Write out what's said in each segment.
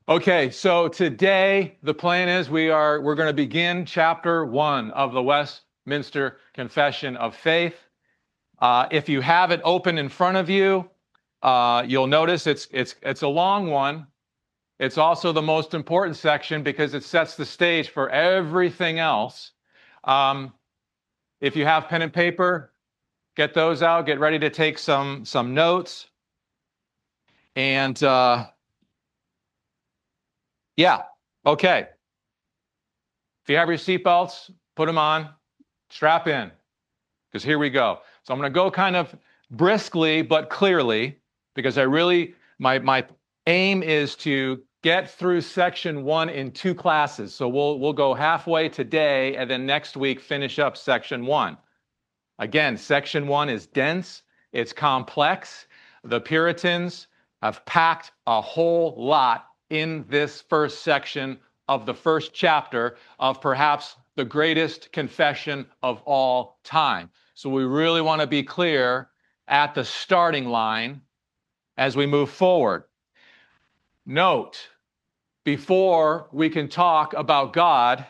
Okay, so today the plan is we're going to begin chapter 1 of the Westminster Confession of Faith. If you have it open in front of you, you'll notice it's a long one. It's also the most important section because it sets the stage for everything else. If you have pen and paper, get those out. Get ready to take some notes. And yeah, okay. If you have your seatbelts, put them on, strap in, because here we go. So I'm going to go kind of briskly but clearly, because my aim is to get through section 1 in 2 classes. So we'll go halfway today, and then next week finish up section 1. Again, section 1 is dense, it's complex. The Puritans have packed a whole lot in this first section of the first chapter of perhaps the greatest confession of all time. So we really want to be clear at the starting line as we move forward. Note, before we can talk about God,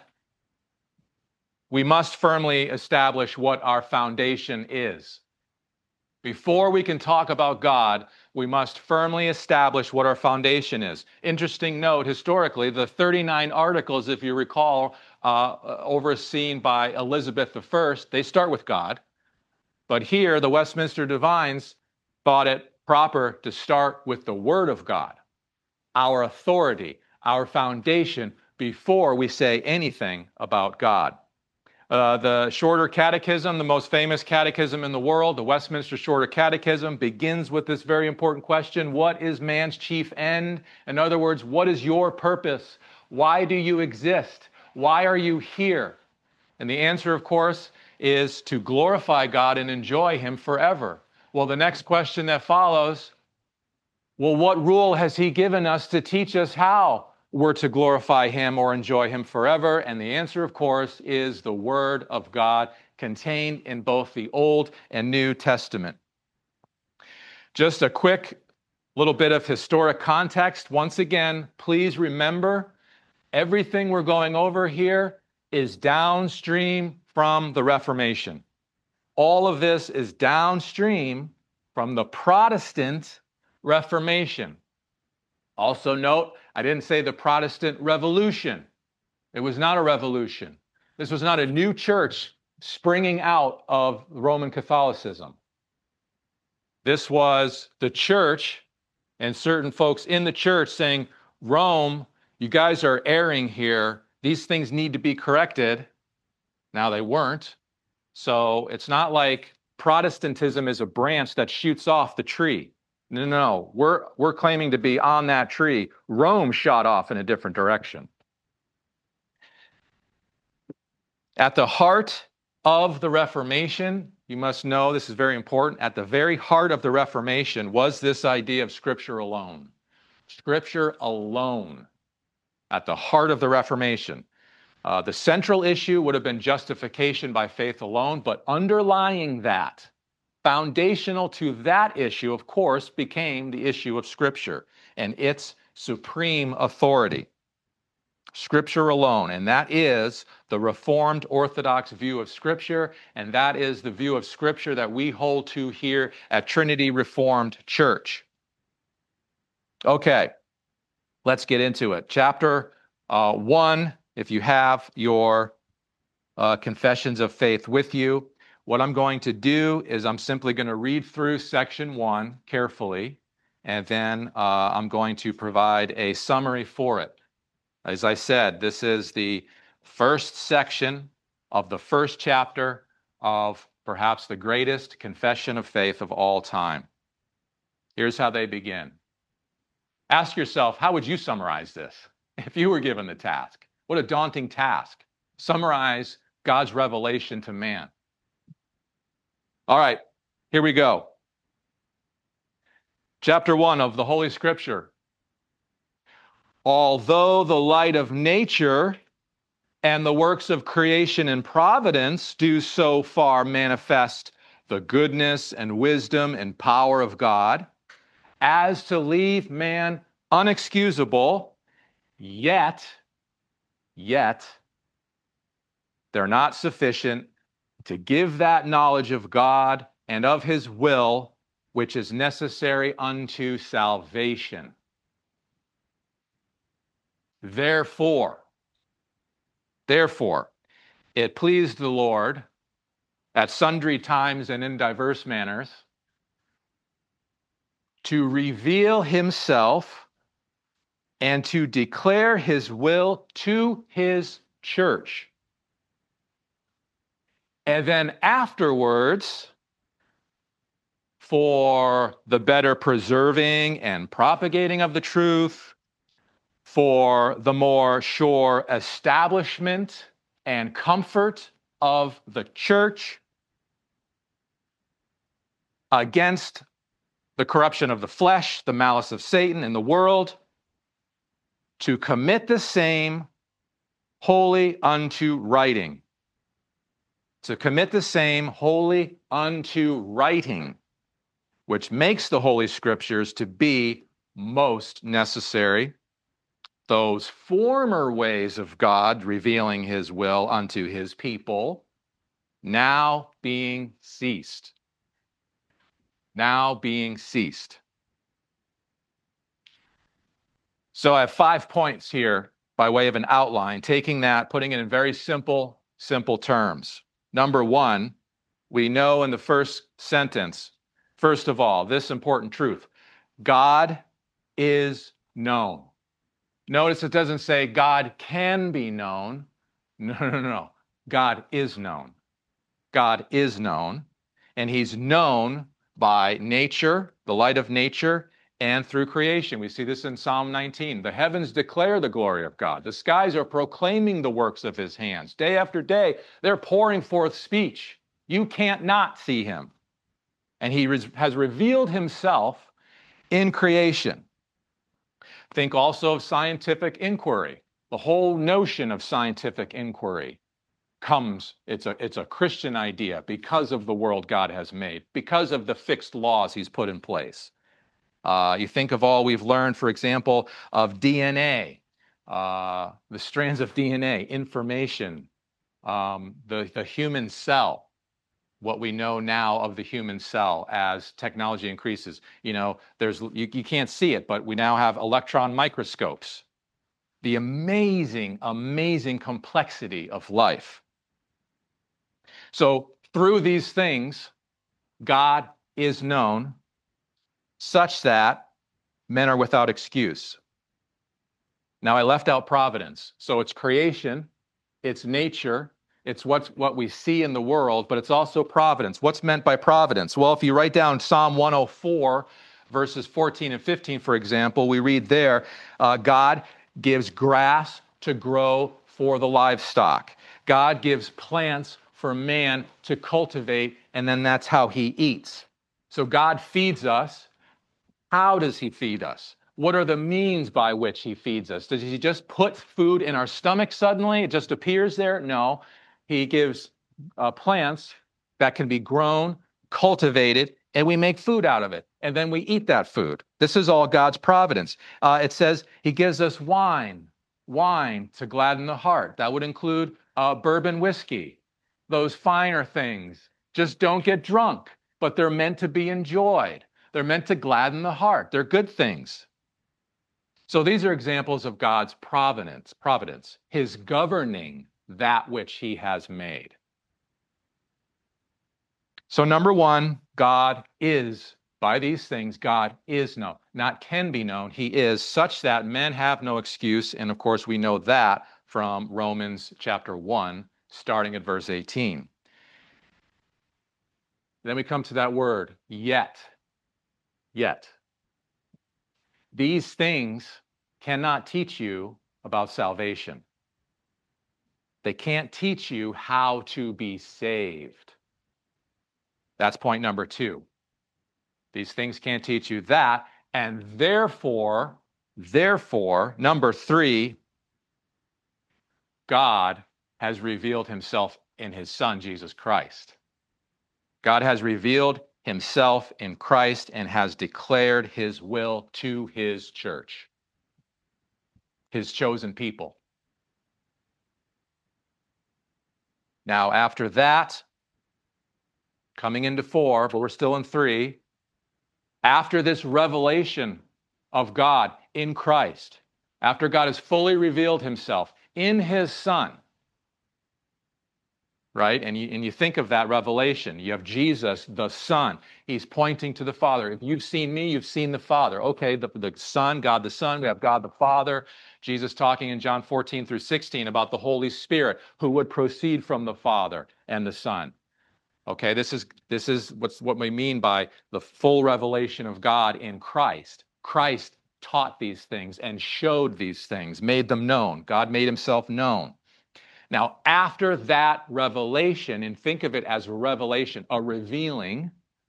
we must firmly establish what our foundation is. Before we can talk about God, we must firmly establish what our foundation is. Interesting note, historically, the 39 articles, if you recall, overseen by Elizabeth I, they start with God. But here, the Westminster Divines thought it proper to start with the Word of God, our authority, our foundation, before we say anything about God. The Shorter Catechism, the most famous catechism in the world, the Westminster Shorter Catechism, begins with this very important question: what is man's chief end? In other words, what is your purpose? Why do you exist? Why are you here? And the answer, of course, is to glorify God and enjoy Him forever. Well, the next question that follows, well, what rule has He given us to teach us how we're to glorify Him or enjoy Him forever? And the answer, of course, is the Word of God contained in both the Old and New Testament. Just a quick little bit of historic context. Once again, please remember, everything we're going over here is downstream from the Reformation. All of this is downstream from the Protestant Reformation. Also note, I didn't say the Protestant Revolution. It was not a revolution. This was not a new church springing out of Roman Catholicism. This was the church and certain folks in the church saying, Rome, you guys are erring here. These things need to be corrected. Now they weren't. So it's not like Protestantism is a branch that shoots off the tree. No, we're claiming to be on that tree. Rome shot off in a different direction. At the heart of the Reformation, you must know, this is very important, at the very heart of the Reformation was this idea of Scripture alone. Scripture alone, at the heart of the Reformation. The central issue would have been justification by faith alone, but underlying that, foundational to that issue, of course, became the issue of Scripture and its supreme authority. Scripture alone, and that is the Reformed Orthodox view of Scripture, and that is the view of Scripture that we hold to here at Trinity Reformed Church. Okay, let's get into it. Chapter 1, if you have your confessions of faith with you. What I'm going to do is I'm simply going to read through section 1 carefully, and then I'm going to provide a summary for it. As I said, this is the first section of the first chapter of perhaps the greatest confession of faith of all time. Here's how they begin. Ask yourself, how would you summarize this if you were given the task? What a daunting task. Summarize God's revelation to man. All right, here we go. Chapter 1 of the Holy Scripture. Although the light of nature and the works of creation and providence do so far manifest the goodness and wisdom and power of God, as to leave man unexcusable Yet, they're not sufficient to give that knowledge of God and of his will, which is necessary unto salvation. Therefore, it pleased the Lord at sundry times and in diverse manners to reveal himself and to declare his will to his church. And then afterwards, for the better preserving and propagating of the truth, for the more sure establishment and comfort of the church against the corruption of the flesh, the malice of Satan in the world, to commit the same wholly unto writing. To commit the same wholly unto writing, which makes the Holy Scriptures to be most necessary. Those former ways of God revealing his will unto his people, now being ceased. Now being ceased. So I have 5 points here by way of an outline, taking that, putting it in very simple terms. Number 1, we know in the first sentence, first of all, this important truth: God is known. Notice it doesn't say God can be known. No. God is known. God is known, and he's known by nature, the light of nature, and through creation. We see this in Psalm 19. The heavens declare the glory of God. The skies are proclaiming the works of his hands. Day after day, they're pouring forth speech. You can't not see him. And he has revealed himself in creation. Think also of scientific inquiry. The whole notion of scientific inquiry comes, it's a Christian idea because of the world God has made, because of the fixed laws he's put in place. You think of all we've learned, for example, of DNA, the strands of DNA, information, the human cell, what we know now of the human cell as technology increases. You know, you can't see it, but we now have electron microscopes. The amazing complexity of life. So through these things, God is known such that men are without excuse. Now, I left out providence. So it's creation, it's nature, it's what we see in the world, but it's also providence. What's meant by providence? Well, if you write down Psalm 104, verses 14 and 15, for example, we read there, God gives grass to grow for the livestock. God gives plants for man to cultivate, and then that's how he eats. So God feeds us. How does he feed us? What are the means by which he feeds us? Does he just put food in our stomach suddenly? It just appears there? No. He gives plants that can be grown, cultivated, and we make food out of it. And then we eat that food. This is all God's providence. It says he gives us wine to gladden the heart. That would include bourbon whiskey. Those finer things. Just don't get drunk, but they're meant to be enjoyed. They're meant to gladden the heart. They're good things. So these are examples of God's providence, his governing that which he has made. So number 1, God is, by these things, God is known. Not can be known, he is, such that men have no excuse. And of course, we know that from Romans chapter 1, starting at verse 18. Then we come to that word, yet. These things cannot teach you about salvation. They can't teach you how to be saved. That's point number 2. These things can't teach you that, and therefore, number 3, God has revealed himself in his Son, Jesus Christ. God has revealed himself in Christ and has declared his will to his church. his chosen people. Now, after that, coming into 4, but we're still in 3, after this revelation of God in Christ, after God has fully revealed himself in his Son, right? And you think of that revelation. You have Jesus, the Son. He's pointing to the Father. If you've seen me, you've seen the Father. Okay, the Son, God the Son, we have God the Father. Jesus talking in John 14 through 16 about the Holy Spirit who would proceed from the Father and the Son. Okay, this is what we mean by the full revelation of God in Christ. Christ taught these things and showed these things, made them known. God made himself known. Now, after that revelation, and think of it as a revelation, a revealing,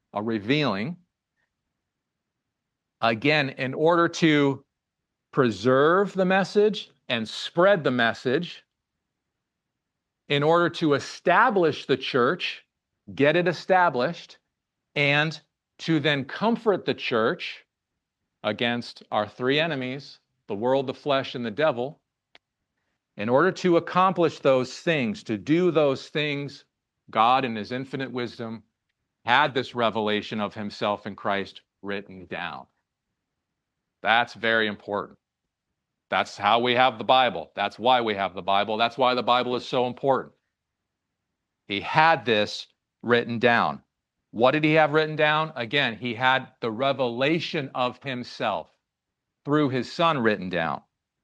again, in order to preserve the message and spread the message, in order to establish the church, get it established, and to then comfort the church against our three enemies, the world, the flesh, and the devil. In order to accomplish those things, to do those things, God in his infinite wisdom had this revelation of himself in Christ written down. That's very important. That's how we have the Bible. That's why we have the Bible. That's why the Bible is so important. He had this written down. What did he have written down? Again, he had the revelation of himself through his Son written down.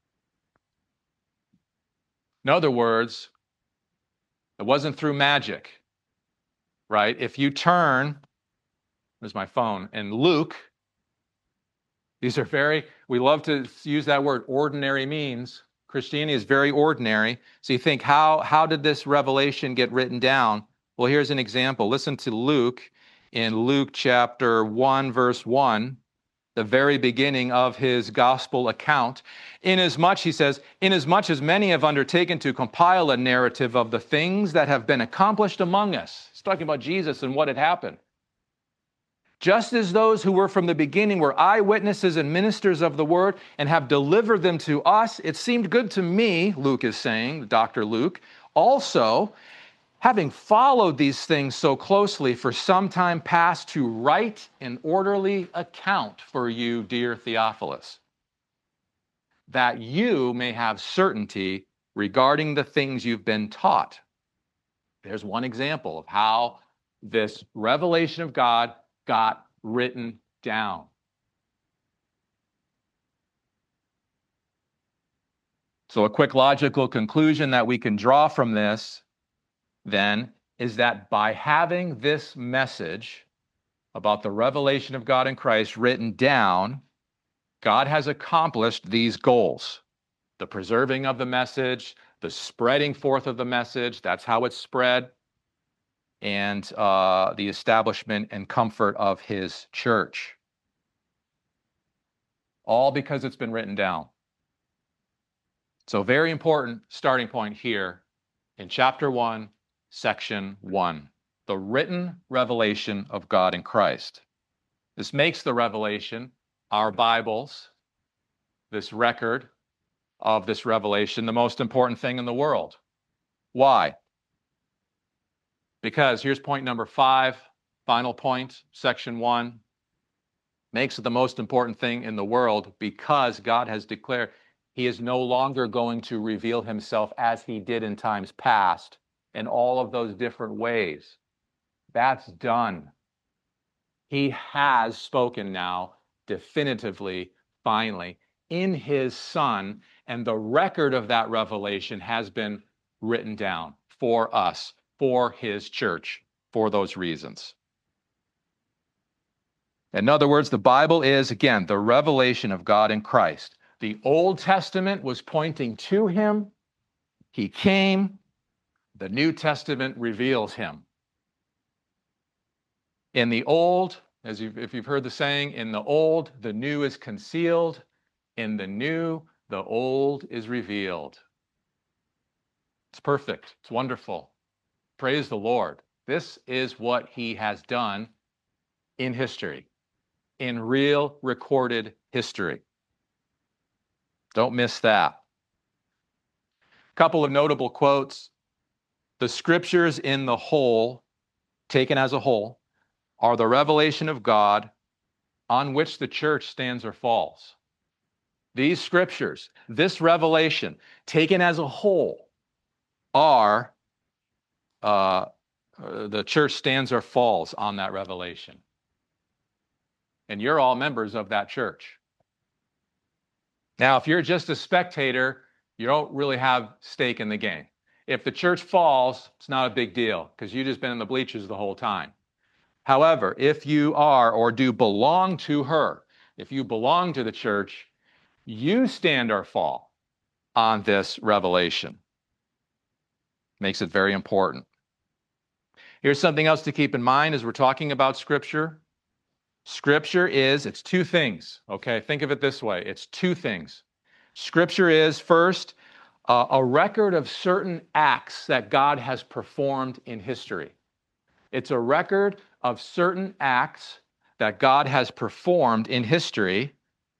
In other words, it wasn't through magic, right? If you turn, there's my phone, in Luke, these are we love to use that word, ordinary means. Christianity is very ordinary. So you think, how did this revelation get written down? Well, here's an example. Listen to Luke in Luke chapter 1, verse 1. The very beginning of his gospel account. Inasmuch, he says, inasmuch as many have undertaken to compile a narrative of the things that have been accomplished among us. He's talking about Jesus and what had happened. Just as those who were from the beginning were eyewitnesses and ministers of the word and have delivered them to us, it seemed good to me, Luke is saying, Dr. Luke, also, having followed these things so closely for some time past, to write an orderly account for you, dear Theophilus, that you may have certainty regarding the things you've been taught. There's one example of how this revelation of God got written down. So a quick logical conclusion that we can draw from this then is that by having this message about the revelation of God in Christ written down, God has accomplished these goals. The preserving of the message, the spreading forth of the message, that's how it's spread, and the establishment and comfort of his church. All because it's been written down. So very important starting point here in chapter 1, section 1, the written revelation of God in Christ. This makes the revelation, our Bibles, this record of this revelation, the most important thing in the world. Why? Because here's point number 5, final point, section 1, makes it the most important thing in the world because God has declared he is no longer going to reveal himself as he did in times past in all of those different ways. That's done. He has spoken now definitively, finally, in his Son, and the record of that revelation has been written down for us, for his church, for those reasons. In other words, the Bible is, again, the revelation of God in Christ. The Old Testament was pointing to him. He came. The New Testament reveals him. In the Old, if you've heard the saying, in the Old, the new is concealed. In the new, the old is revealed. It's perfect. It's wonderful. Praise the Lord. This is what he has done in history, in real recorded history. Don't miss that. Couple of notable quotes. The scriptures in the whole, taken as a whole, are the revelation of God on which the church stands or falls. These scriptures, this revelation, taken as a whole, are the church stands or falls on that revelation. And you're all members of that church. Now, if you're just a spectator, you don't really have stake in the game. If the church falls, it's not a big deal because you've just been in the bleachers the whole time. However, if you are or do belong to her, if you belong to the church, you stand or fall on this revelation. Makes it very important. Here's something else to keep in mind as we're talking about Scripture. Scripture it's two things, okay? Think of it this way. It's two things. Scripture is, first, a record of certain acts that God has performed in history. It's a record of certain acts that God has performed in history.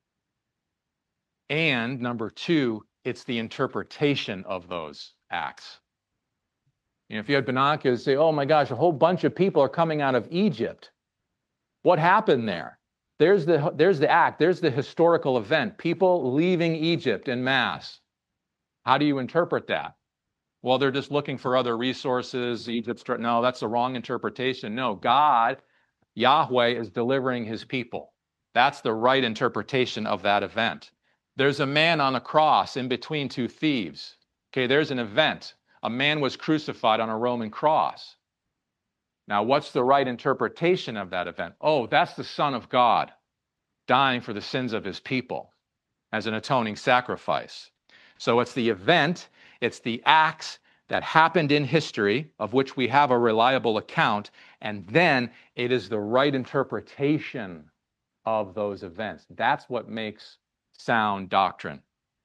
And number two, it's the interpretation of those acts. You know, if you had binoculars, say, oh my gosh, a whole bunch of people are coming out of Egypt. What happened there? There's the act, there's the historical event, people leaving Egypt en masse. How do you interpret that? Well, they're just looking for other resources. No, that's the wrong interpretation. No, God, Yahweh, is delivering his people. That's the right interpretation of that event. There's a man on a cross in between two thieves. Okay, there's an event. A man was crucified on a Roman cross. Now, what's the right interpretation of that event? Oh, that's the Son of God dying for the sins of his people as an atoning sacrifice. So it's the event, it's the acts that happened in history of which we have a reliable account, and then it is the right interpretation of those events. That's what makes sound doctrine.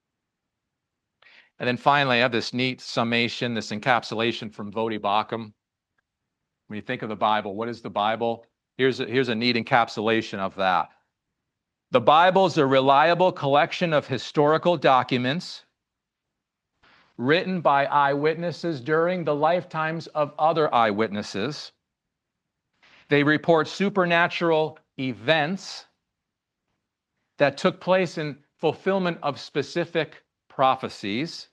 And then finally, I have this neat summation, this encapsulation from Voddie Baucham. When you think of the Bible, what is the Bible? Here's a neat encapsulation of that. The Bible is a reliable collection of historical documents written by eyewitnesses during the lifetimes of other eyewitnesses. They report supernatural events that took place in fulfillment of specific prophecies,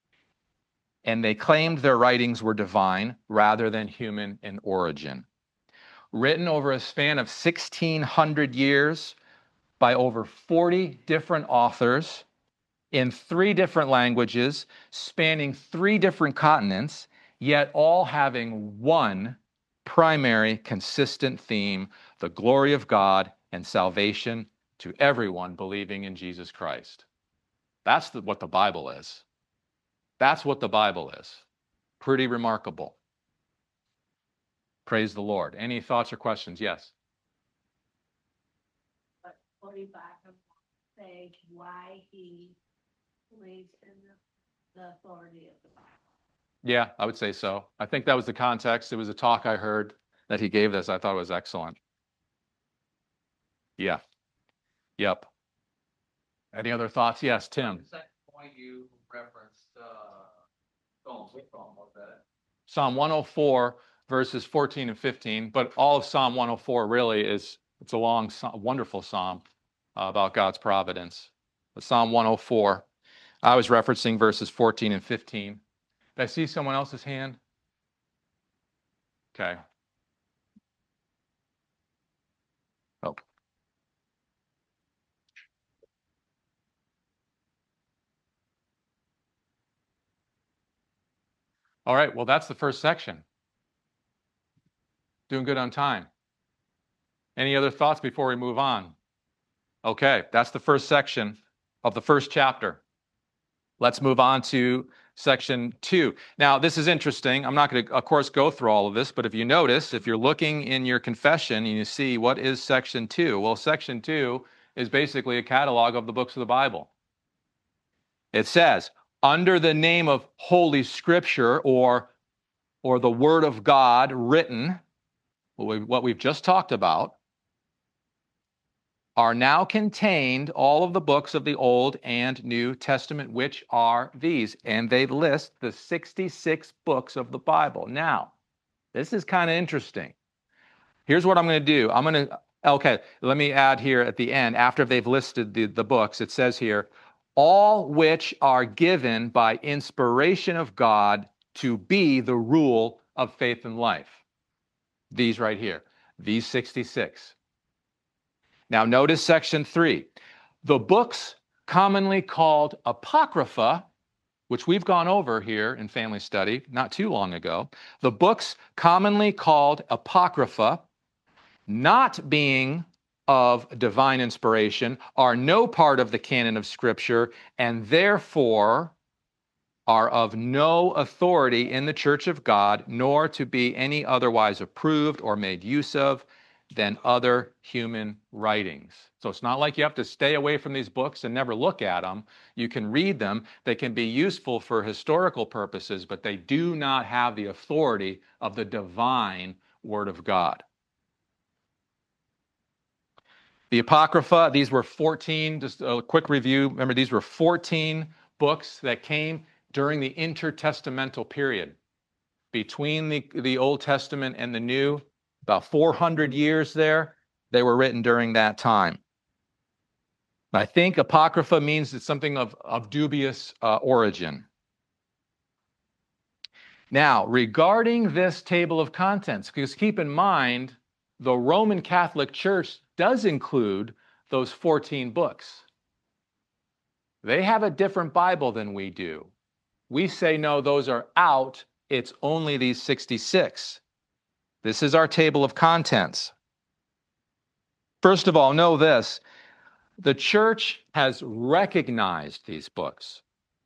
and they claimed their writings were divine rather than human in origin. Written over a span of 1,600 years by over 40 different authors in 3 different languages, spanning 3 different continents, yet all having one primary consistent theme: the glory of God and salvation to everyone believing in Jesus Christ. That's what the Bible is. That's what the Bible is. Pretty remarkable. Praise the Lord. Any thoughts or questions? Yes. But Voddie Baucham say why he believes in the authority of the Bible. Yeah, I would say so. I think that was the context. It was a talk I heard that he gave this. I thought it was excellent. Yeah. Yep. Any other thoughts? Yes, Tim. The second point you referenced, which Psalm was that? Psalm 104, verses 14 and 15, but all of Psalm 104 really it's a long, wonderful psalm about God's providence. But Psalm 104, I was referencing verses 14 and 15. Did I see someone else's hand? Okay. Oh. All right, well, that's the first section. Doing good on time. Any other thoughts before we move on? Okay, that's the first section of the first chapter. Let's move on to section 2. Now, this is interesting. I'm not going to, of course, go through all of this, but if you notice, if you're looking in your confession and you see what is section 2, well, section 2 is basically a catalog of the books of the Bible. It says, under the name of Holy Scripture or the Word of God written, what we've just talked about, are now contained all of the books of the Old and New Testament, which are these. And they list the 66 books of the Bible. Now, this is kind of interesting. Here's what I'm going to do. Okay, let me add here at the end, after they've listed the books, it says here, all which are given by inspiration of God to be the rule of faith and life. These right here, these 66. Now notice section 3. The books commonly called Apocrypha, which we've gone over here in family study not too long ago. The books commonly called Apocrypha, not being of divine inspiration, are no part of the canon of Scripture, and therefore are of no authority in the Church of God, nor to be any otherwise approved or made use of than other human writings. So it's not like you have to stay away from these books and never look at them. You can read them. They can be useful for historical purposes, but they do not have the authority of the divine Word of God. The Apocrypha, these were 14, just a quick review. Remember, these were 14 books that came during the intertestamental period between the Old Testament and the New. About 400 years there, they were written during that time. I think Apocrypha means it's something of dubious origin. Now, regarding this table of contents, because keep in mind, the Roman Catholic Church does include those 14 books. They have a different Bible than we do. We say, no, those are out. It's only these 66. This is our table of contents. First of all, know this. The church has recognized these books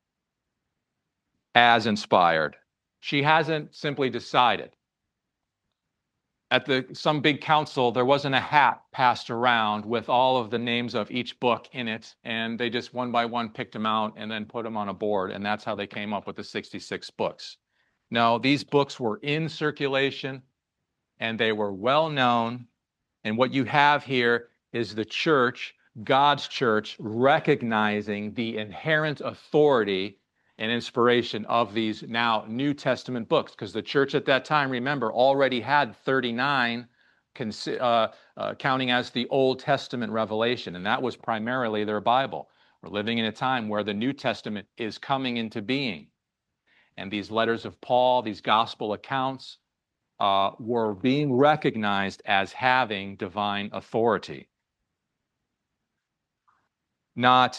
as inspired. She hasn't simply decided. At some big council, there wasn't a hat passed around with all of the names of each book in it, and they just one by one picked them out and then put them on a board, and that's how they came up with the 66 books. No, these books were in circulation, and they were well known, and what you have here is the church, God's church, recognizing the inherent authority and inspiration of these now New Testament books, because the church at that time, remember, already had 39 counting as the Old Testament revelation, and that was primarily their Bible. We're living in a time where the New Testament is coming into being, and these letters of Paul, these gospel accounts, were being recognized as having divine authority. Not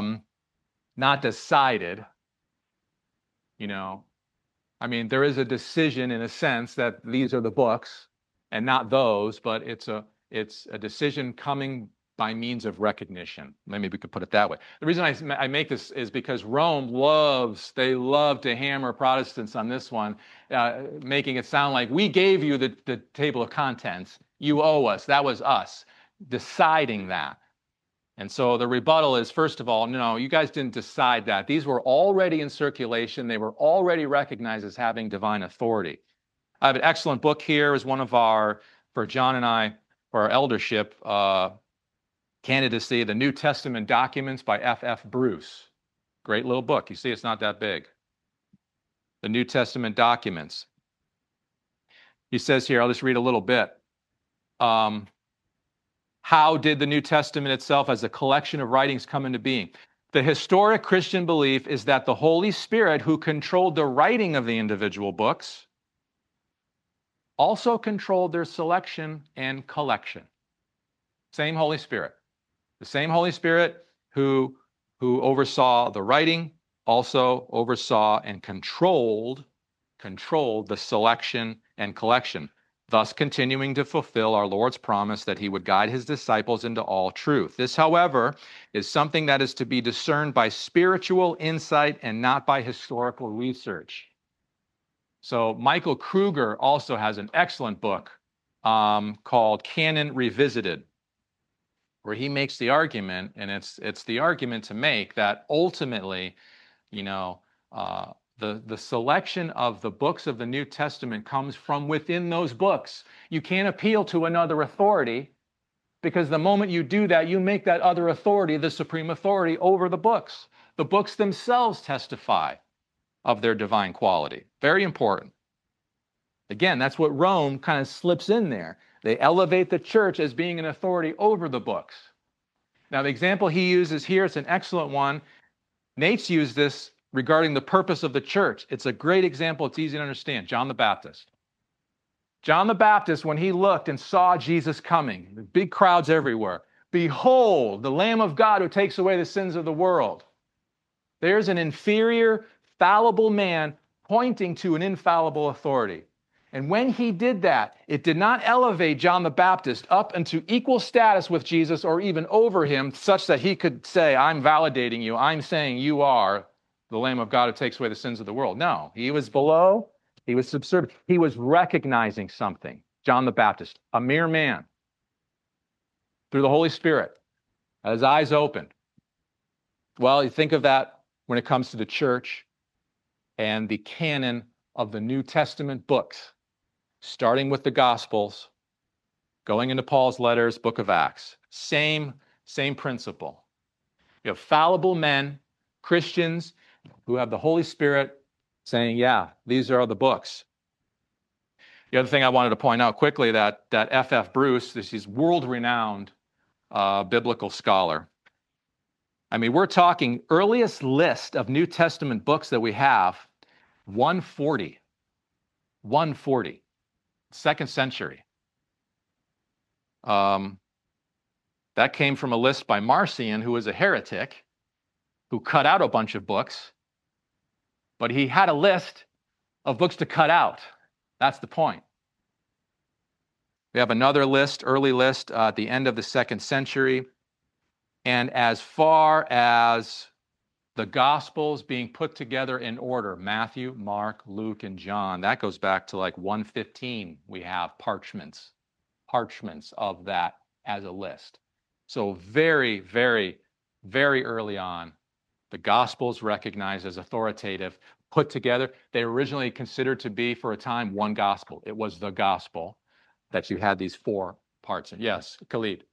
decided. You know, I mean, there is a decision in a sense that these are the books and not those, but it's a decision coming by means of recognition. Maybe we could put it that way. The reason I make this is because Rome they love to hammer Protestants on this one, making it sound like we gave you the table of contents. You owe us. That was us deciding that. And so the rebuttal is, first of all, no, you guys didn't decide that. These were already in circulation. They were already recognized as having divine authority. I have an excellent book here as one of for John and I, for our eldership candidacy, The New Testament Documents by F.F. Bruce. Great little book. You see, it's not that big. The New Testament Documents. He says here, I'll just read a little bit. How did the New Testament itself as a collection of writings come into being? The historic Christian belief is that the Holy Spirit, who controlled the writing of the individual books, also controlled their selection and collection. Same Holy Spirit. The same Holy Spirit who oversaw the writing also oversaw and controlled the selection and collection, thus continuing to fulfill our Lord's promise that he would guide his disciples into all truth. This, however, is something that is to be discerned by spiritual insight and not by historical research. So Michael Kruger also has an excellent book called Canon Revisited, where he makes the argument, and it's the argument to make that ultimately, the selection of the books of the New Testament comes from within those books. You can't appeal to another authority because the moment you do that, you make that other authority the supreme authority over the books. The books themselves testify of their divine quality. Very important. Again, that's what Rome kind of slips in there. They elevate the church as being an authority over the books. Now, the example he uses here, it's an excellent one. Nate's used this regarding the purpose of the church. It's a great example. It's easy to understand. John the Baptist. John the Baptist, when he looked and saw Jesus coming, the big crowds everywhere, behold, the Lamb of God who takes away the sins of the world. There's an inferior, fallible man pointing to an infallible authority. And when he did that, it did not elevate John the Baptist up into equal status with Jesus or even over him, such that he could say, I'm validating you. I'm saying you are the Lamb of God who takes away the sins of the world. No, he was below. He was subservient. He was recognizing something. John the Baptist, a mere man, through the Holy Spirit, had his eyes opened. Well, you think of that when it comes to the church and the canon of the New Testament books, starting with the Gospels, going into Paul's letters, book of Acts. Same principle. You have fallible men, Christians, who have the Holy Spirit saying, yeah, these are the books. The other thing I wanted to point out quickly, that F.F. Bruce, this is world-renowned biblical scholar. I mean, we're talking earliest list of New Testament books that we have, 140. 140. 2nd century. That came from a list by Marcion, who was a heretic, who cut out a bunch of books, but he had a list of books to cut out. That's the point. We have another list, early list, at the end of the 2nd century. And as far as the Gospels being put together in order, Matthew, Mark, Luke, and John, that goes back to like 115. We have parchments of that as a list. So very, very, very early on, the Gospels recognized as authoritative, put together. They were originally considered to be, for a time, one gospel. It was the gospel that you had these 4 parts in. Yes, Khalid.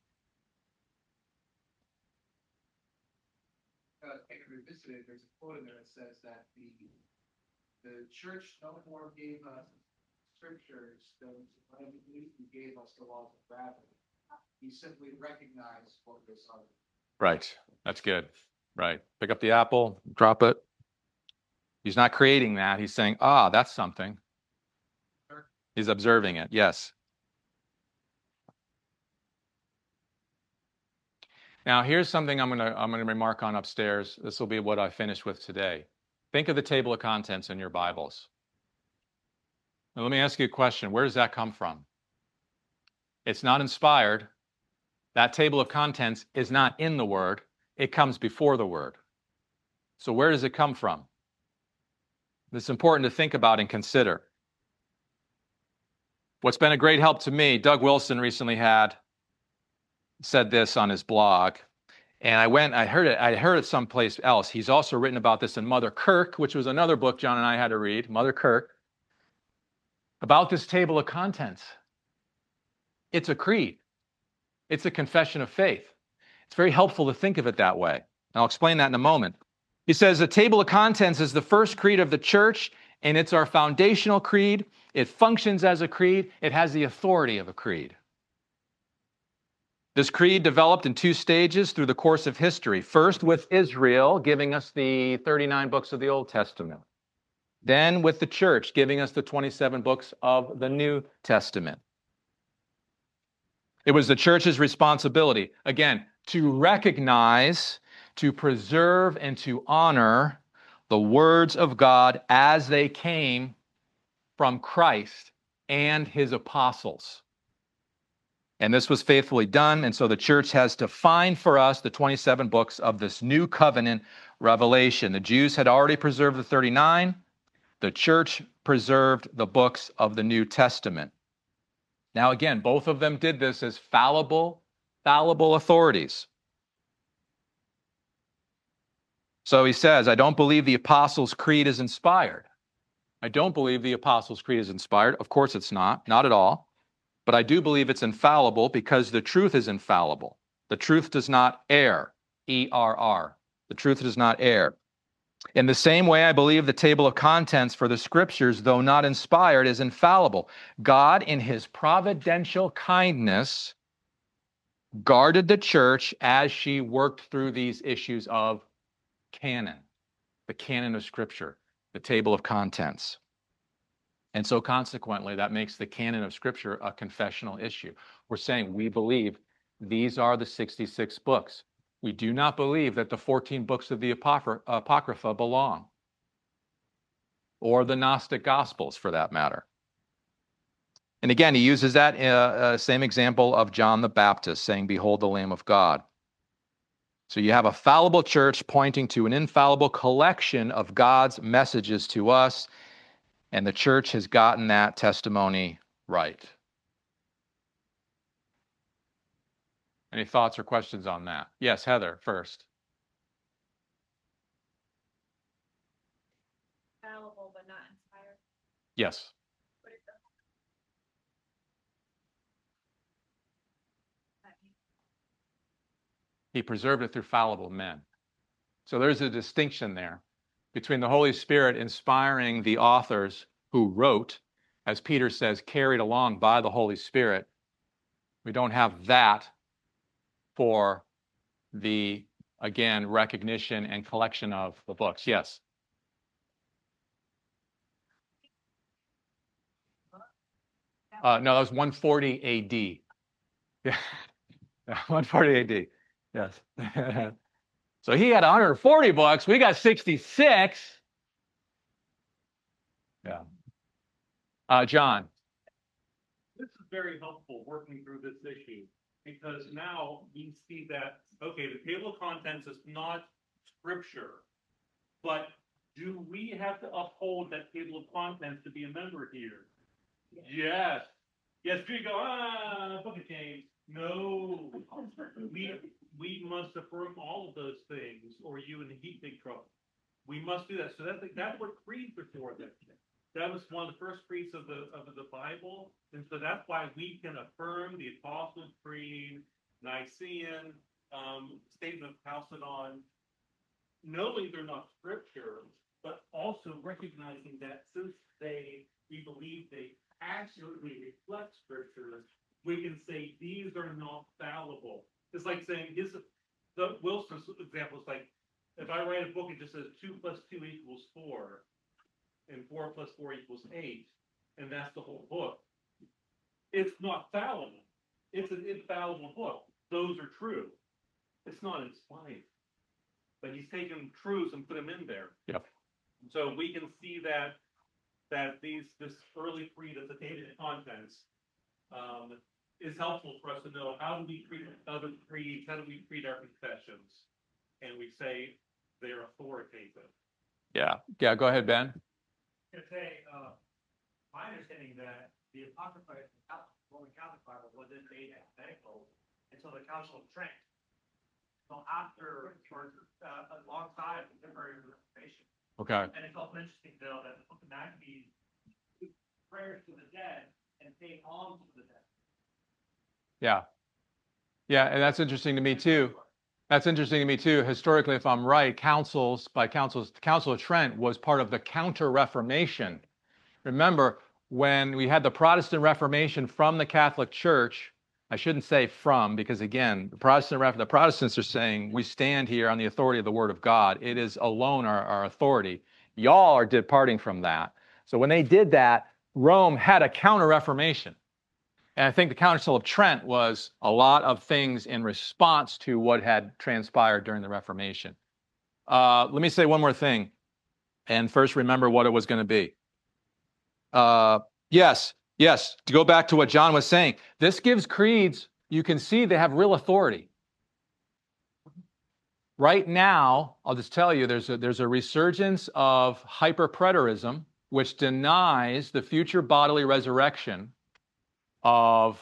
Revisited, there's a quote in there that says that the church no more gave us scriptures than he gave us the laws of gravity. He simply recognized what was on. Right. That's good. Right. Pick up the apple, drop it. He's not creating that. He's saying, that's something. He's observing it. Yes. Now, here's something I'm gonna remark on upstairs. This will be what I finish with today. Think of the table of contents in your Bibles. Now, let me ask you a question. Where does that come from? It's not inspired. That table of contents is not in the Word. It comes before the Word. So where does it come from? It's important to think about and consider. What's been a great help to me, Doug Wilson recently said this on his blog, and I heard it someplace else. He's also written about this in Mother Kirk, which was another book John and I had to read, Mother Kirk, about this table of contents. It's a creed. It's a confession of faith. It's very helpful to think of it that way. I'll explain that in a moment. He says the table of contents is the first creed of the church, and it's our foundational creed. It functions as a creed. It has the authority of a creed. This creed developed in 2 stages through the course of history. First with Israel, giving us the 39 books of the Old Testament. Then with the church, giving us the 27 books of the New Testament. It was the church's responsibility, again, to recognize, to preserve, and to honor the words of God as they came from Christ and his apostles. And this was faithfully done, and so the church has defined for us the 27 books of this new covenant revelation. The Jews had already preserved the 39. The church preserved the books of the New Testament. Now again, both of them did this as fallible authorities. So he says, I don't believe the Apostles' Creed is inspired. I don't believe the Apostles' Creed is inspired. Of course it's not at all. But I do believe it's infallible because the truth is infallible. The truth does not err, E-R-R. The truth does not err. In the same way, I believe the table of contents for the scriptures, though not inspired, is infallible. God, in his providential kindness, guarded the church as she worked through these issues of canon, the canon of scripture, the table of contents. And so consequently, that makes the canon of scripture a confessional issue. We're saying we believe these are the 66 books. We do not believe that the 14 books of the Apocrypha belong, or the Gnostic Gospels for that matter. And again, he uses that same example of John the Baptist saying, "Behold the Lamb of God." So you have a fallible church pointing to an infallible collection of God's messages to us, and the church has gotten that testimony right. Any thoughts or questions on that? Yes, Heather, first. Fallible but not inspired. Yes. What is that mean? He preserved it through fallible men. So there's a distinction there between the Holy Spirit inspiring the authors who wrote, as Peter says, carried along by the Holy Spirit. We don't have that for the, again, recognition and collection of the books. Yes? No, that was 140 AD. Yeah, 140 AD. Yes. So he had 140 books. We got 66. Yeah. John. This is very helpful working through this issue because now we see that, okay, the table of contents is not scripture, but do we have to uphold that table of contents to be a member here? Yes. Yes, do you go, book of James? No. We must affirm all of those things, or you in the heat big trouble. We must do that. So that's what creeds are for. That was one of the first creeds of the Bible, and so that's why we can affirm the Apostles' Creed, Nicene, Statement of Chalcedon, knowing they're not scripture, but also recognizing that since we believe they accurately reflect scripture, we can say these are not fallible. It's like saying Wilson's example is like, if I write a book, it just says 2 + 2 = 4, and 4 + 4 = 8, and that's the whole book. It's not fallible. It's an infallible book. Those are true. It's not inspired. But he's taken truths and put them in there. Yep. So we can see that this early creed of the table of contents is helpful for us to know how do we treat other creeds, how do we treat our confessions, and we say they're authoritative. Yeah. Yeah, go ahead, Ben. To say, my understanding that the Apocrypha, Roman Catholic Bible, wasn't made ecumenical until the Council of Trent. So after, or alongside contemporary Reformation. Okay. And it's also interesting, Bill, that the Book of Maccabees prayers to the dead and paying alms to the dead. Yeah. Yeah, and that's interesting to me too. That's interesting to me too. Historically, if I'm right, Council of Trent was part of the Counter-Reformation. Remember, when we had the Protestant Reformation from the Catholic Church, I shouldn't say from, because again, the Protestants are saying, we stand here on the authority of the Word of God. It is alone our authority. Y'all are departing from that. So when they did that, Rome had a Counter-Reformation. And I think the Council of Trent was a lot of things in response to what had transpired during the Reformation. Let me say one more thing, and first remember what it was going to be. Yes, to go back to what John was saying, this gives creeds, you can see they have real authority. Right now, I'll just tell you, there's a resurgence of hyperpreterism, which denies the future bodily resurrection of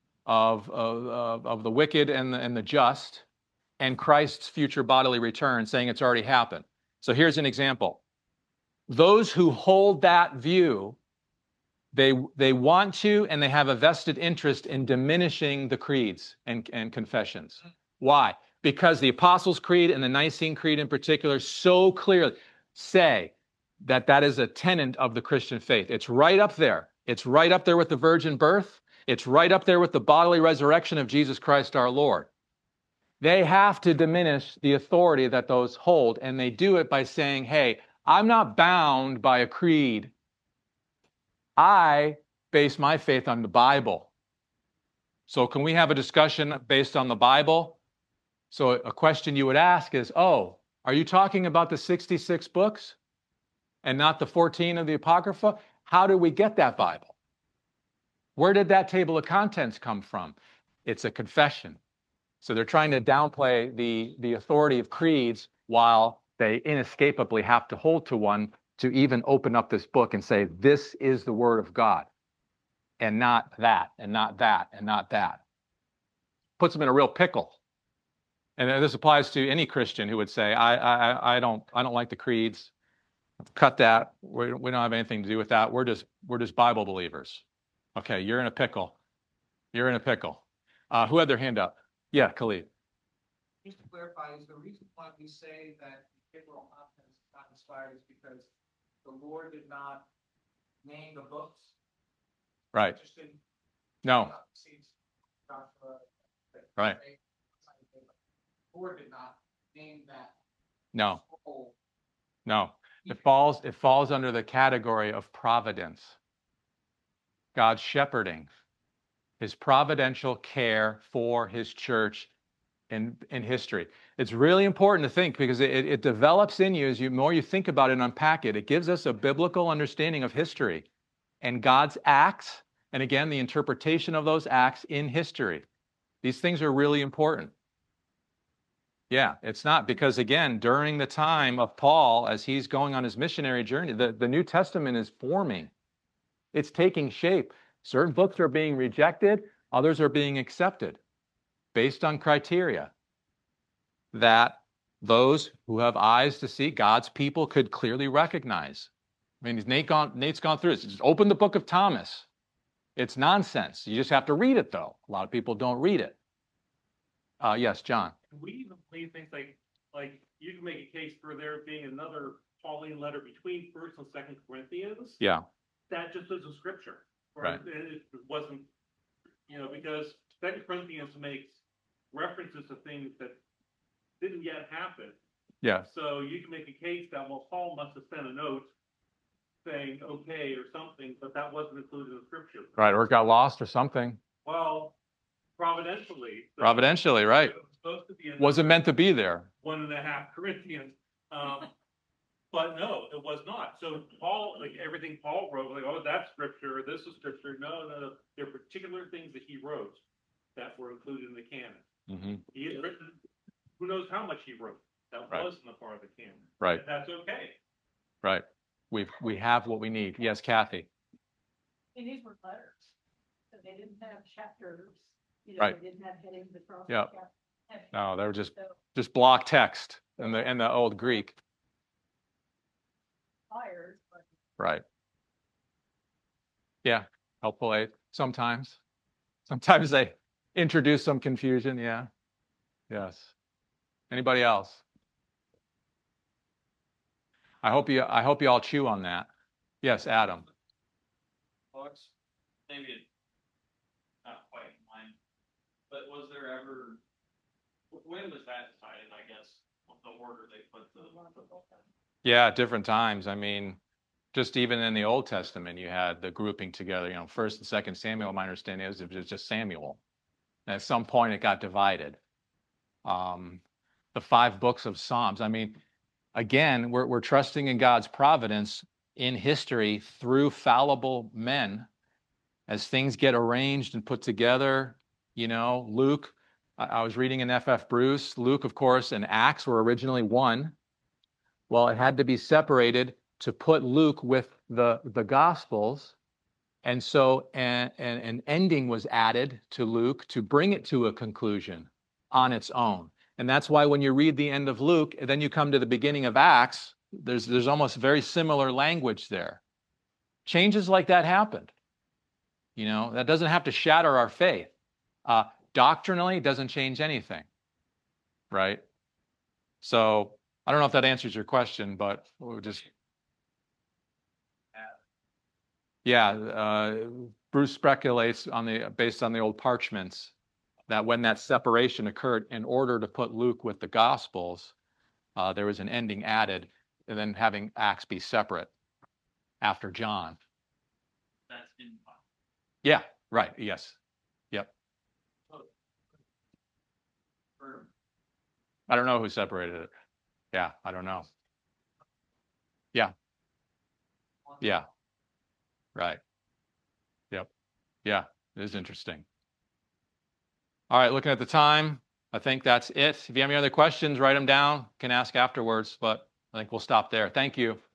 the wicked and the just, and Christ's future bodily return, saying it's already happened. So here's an example. Those who hold that view They want to, and they have a vested interest in diminishing the creeds and confessions. Why? Because the Apostles' Creed and the Nicene Creed in particular so clearly say that that is a tenet of the Christian faith. It's right up there. It's right up there with the virgin birth. It's right up there with the bodily resurrection of Jesus Christ our Lord. They have to diminish the authority that those hold, and they do it by saying, hey, I'm not bound by a creed. I base my faith on the Bible. So can we have a discussion based on the Bible? So a question you would ask is, oh, are you talking about the 66 books and not the 14 of the Apocrypha? How do we get that Bible? Where did that table of contents come from? It's a confession. So they're trying to downplay the authority of creeds while they inescapably have to hold to one to even open up this book and say, this is the word of God, and not that, and not that, and not that. Puts them in a real pickle. And this applies to any Christian who would say, I don't like the creeds. Cut that. We don't have anything to do with that. We're just Bible believers. Okay, you're in a pickle. You're in a pickle. Who had their hand up? Yeah, Khalid. Just to clarify, is the reason why we say that the table of contents is not inspired is because the Lord did not name the books? Right. Just didn't. No. Right. The Lord did not name that. No. Scroll. No. It falls under the category of providence. God's shepherding, his providential care for his church in history. It's really important to think because it develops in you as more you think about it and unpack it. It gives us a biblical understanding of history and God's acts, and again, the interpretation of those acts in history. These things are really important. Yeah, it's not because, again, during the time of Paul, as he's going on his missionary journey, the New Testament is forming. It's taking shape. Certain books are being rejected, others are being accepted based on criteria that those who have eyes to see, God's people, could clearly recognize. I mean, Nate's gone through this. Just open the book of Thomas. It's nonsense. You just have to read it, though. A lot of people don't read it. Yes, John. We even believe things like you can make a case for there being another Pauline letter between 1st and 2nd Corinthians. Yeah. That just isn't scripture. Or Right. It wasn't, because 2nd Corinthians makes references to things that didn't yet happen. Yeah. So you can make a case that, well, Paul must have sent a note saying okay or something, but that wasn't included in scripture. Right, or it got lost or something. Well, providentially. Providentially, right. It was supposed to be in Wasn't meant to be there. 1.5 Corinthians. But no, it was not. So Paul, like everything Paul wrote, like, oh, that's scripture, or this is scripture. No. There are particular things that he wrote that were included in the canon. Mm-hmm. He had written, who knows how much he wrote that Right. wasn't a part of the canon. Right. And that's okay. Right. We have what we need. Yes, Kathy. And these were letters, so they didn't have chapters, Right. They didn't have headings across. Yeah. the chapter. No, they were So just block text in the old Greek. fires, but Right. Yeah. Helpful aid. Sometimes they introduce some confusion. Yeah. Yes. Anybody else? I hope you all chew on that. Yes, Adam. Well, it's maybe not quite in line, but was there ever, when was that decided, I guess, the order they put the Yeah, at different times. I mean, just even in the Old Testament, you had the grouping together. 1st and 2nd Samuel, my understanding is it was just Samuel. And at some point, it got divided. The 5 books of Psalms. I mean, again, we're trusting in God's providence in history through fallible men as things get arranged and put together. Luke, I was reading in F.F. Bruce, Luke, of course, and Acts were originally one. Well, it had to be separated to put Luke with the Gospels. And so an ending was added to Luke to bring it to a conclusion on its own. And that's why when you read the end of Luke, and then you come to the beginning of Acts, there's almost very similar language there. Changes like that happened. You know, that doesn't have to shatter our faith. Doctrinally, it doesn't change anything, right? So I don't know if that answers your question, but we'll just. Yeah, Bruce speculates based on the old parchments that when that separation occurred, in order to put Luke with the Gospels, there was an ending added, and then having Acts be separate after John. That's in. Yeah, right. Yes. Yep. I don't know who separated it. Yeah, I don't know. Yeah. Yeah. Right. Yep. Yeah, it is interesting. All right, looking at the time, I think that's it. If you have any other questions, write them down. You can ask afterwards, but I think we'll stop there. Thank you.